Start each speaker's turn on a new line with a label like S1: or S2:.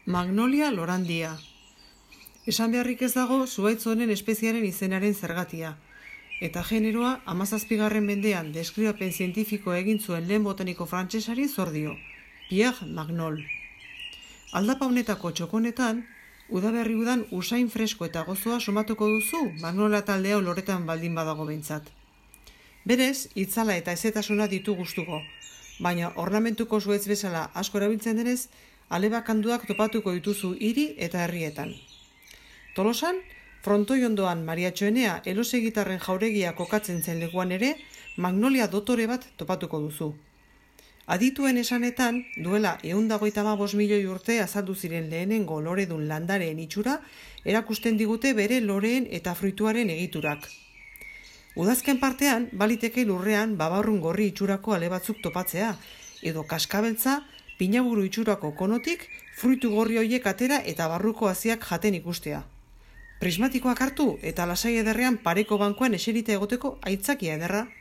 S1: Magnolia lorandia. Esan beharrik ez dago zuhaitz honen espeziaren izenaren zergatia, eta generoa 17. mendean deskribapen zientifiko egin zuen lehen botaniko frantsesari zor dio, Pierre Magnol. Aldapa honetako txokonetan, udaberri udan usain fresko eta gozoa somatuko duzu magnolia taldea loretan baldin badago behintzat. Berez, itzala eta ezetasuna ditu gustuko, baina ornamentuko zuhaitz bezala asko erabiltzen denez, alebakanduak topatuko dituzu hiri eta herrietan. Tolosan, frontoi ondoan Mariatxoenea elosegitarren jauregia kokatzen zen lekuan ere, magnolia dotore bat topatuko duzu. Adituen esanetan, duela 125 milioi urte azaldu ziren lehenengo loredun landareen itxura, erakusten digute bere loreen eta fruituaren egiturak. Udazken partean, baliteke lurrean babarrun gorri itxurako ale batzuk topatzea, edo kaskabeltza, pinaburu itxurako konotik, fruitu gorri hoiek atera eta barruko haziak jaten ikustea. Prismatikoak hartu eta lasai ederrean pareko bankuan eserita egoteko aitzakia ederra.